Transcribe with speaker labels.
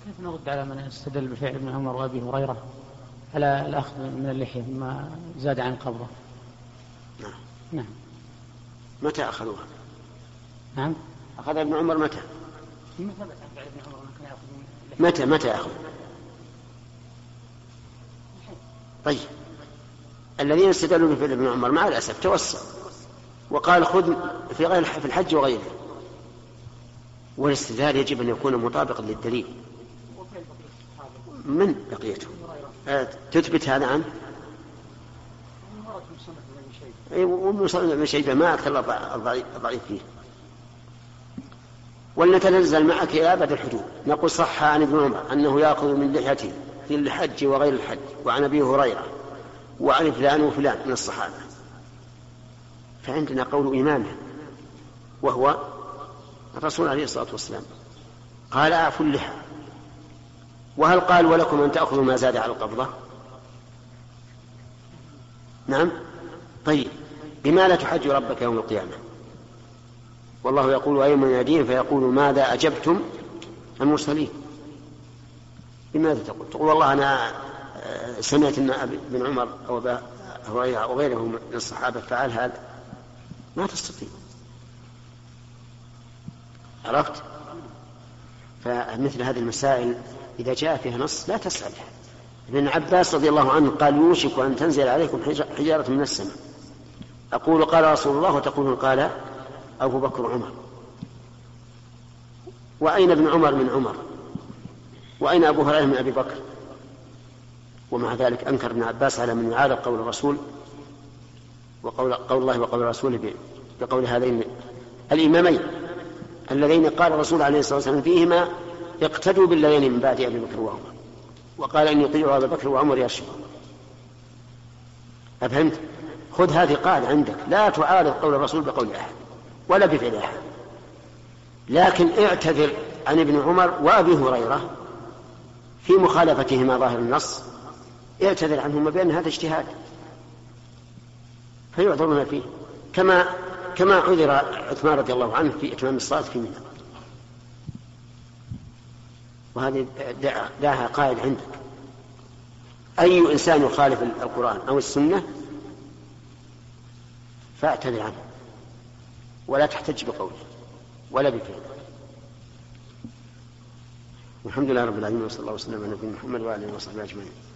Speaker 1: كيف نرد على من استدل بفعل ابن عمر وابي هريرة على الأخذ من اللحية ما زاد عن قبضه؟
Speaker 2: نعم.
Speaker 1: نعم.
Speaker 2: متى أخذوها؟
Speaker 1: نعم.
Speaker 2: أخذ ابن عمر متى؟ متى أخذ؟ طيب الذين استدلوا بفعل ابن عمر مع الأسف توسع وقال خذ في الحج وغيره، والاستدلال يجب أن يكون مطابقا للدليل. من بقيته تثبت هذا عنه؟ ومصنف ابن شيبة ما أكثر الضعيف فيه. ولنتنزل معك إلى أبد الحدود. نقول صح عن ابن عمر أنه يأخذ من لحيته في الحج وغير الحج، وعن أبي هريرة وعن فلان وفلان من الصحابة. فعندنا قول إمامه وهو الرسول عليه الصلاة والسلام قال أعفوا اللحى. وهل قال ولكم أن تأخذوا ما زاد على القبضة؟ نعم. طيب بما لا تحج ربك يوم القيامة؟ والله يقول أيما ينادين فيقول ماذا أجبتم المرسلين؟ بماذا تقول والله أنا سمعت أن ابن عمر أو أبا هريرة أو غيره من الصحابة فعل هذا؟ ما تستطيع. عرفت؟ فمثل هذه المسائل إذا جاء فيها نص لا تسألها. ابن عباس رضي الله عنه قال يوشك أن تنزل عليكم حجارة من السماء، أقول قال رسول الله وتقولون قال أبو بكر وعمر. وأين ابن عمر من عمر؟ وأين أبو هريرة من أبي بكر؟ ومع ذلك أنكر ابن عباس على من يعارض قول الرسول وقول الله وقول رسوله بقول هذين الإمامين اللذين قال الرسول عليه الصلاة والسلام فيهما اقتدوا بالذين من بعد أبي بكر وعمر، وقال إن يطيعوا أبي بكر وعمر يرشد. أفهمت؟ خذ هذه قاعدة عندك، لا تعارض قول الرسول بقول أحد ولا بفعل أحد، لكن اعتذر عن ابن عمر وأبي هريرة في مخالفتهما ظاهر النص، اعتذر عنهما بأن هذا اجتهاد فيعذرون فيه، كما عذر عثمان رضي الله عنه في إتمام الصلاة في منى. وهذه دعها قائد عندك. أي إنسان يخالف القرآن أو السنة فاعتذر عنه ولا تحتج بقوله ولا بفعله. والحمد لله رب العالمين، وصلى الله وسلم على نبينا محمد وعلى آله وصحبه أجمعين.